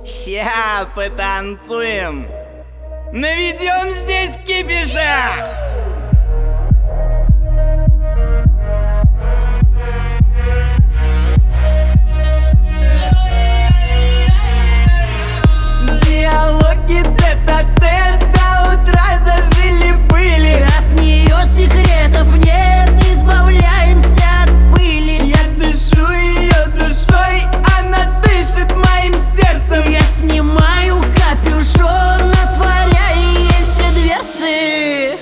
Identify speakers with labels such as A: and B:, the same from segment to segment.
A: Ща потанцуем, наведем здесь кипиша. Диалоги тет-а-тет до утра зажили-были.
B: От нее секретов нет, избавляемся от пыли.
A: Я дышу ее душой, она дышит моим сердцем.
B: Я снимаю капюшон, отворяя ей все дверцы.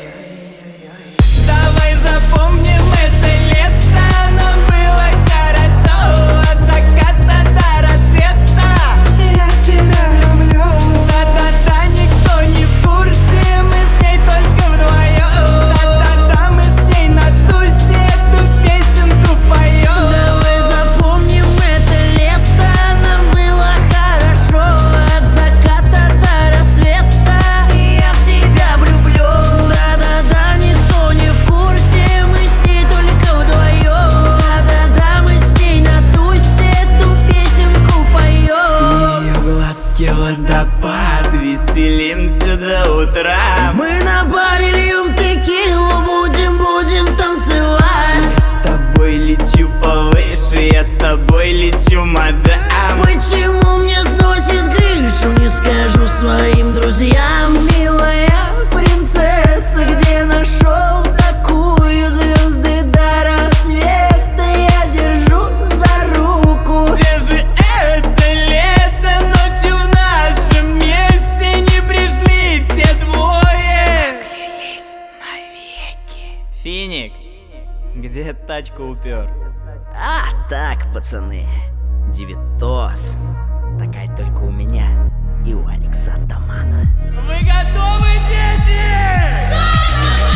A: Давай запомним это лето, нам было хорошо. От заката до рассвета я тебя люблю. Да-да-да, никто не в курсе, мы с ней только вдвоем. Да-да-да, мы с ней на тусе эту песенку поем.
B: Давай запомним это лето, нам было хорошо. От заката до рассвета я в тебя влюблю. Да-да-да, никто не в курсе, мы с ней только вдвоем. Да-да-да, мы с ней на тусе эту песенку поем.
A: Ее глазки водопад, веселимся до утра.
B: Мы на баре льем текилу, будем танцевать.
A: С тобой лечу повыше, я с тобой лечу, мадам.
B: Почему мне сносит крышу, не скажу своим друзьям. Милая принцесса, где нашел такую? Звезды до рассвета я держу за руку.
A: Где же это лето? Ночью в нашем месте не пришли те двое. Поклялись навеки. Финик, где тачку упер?
B: А так, пацаны, девятос. Такая только у меня и у Алекса Атамана.
A: Вы готовы, дети?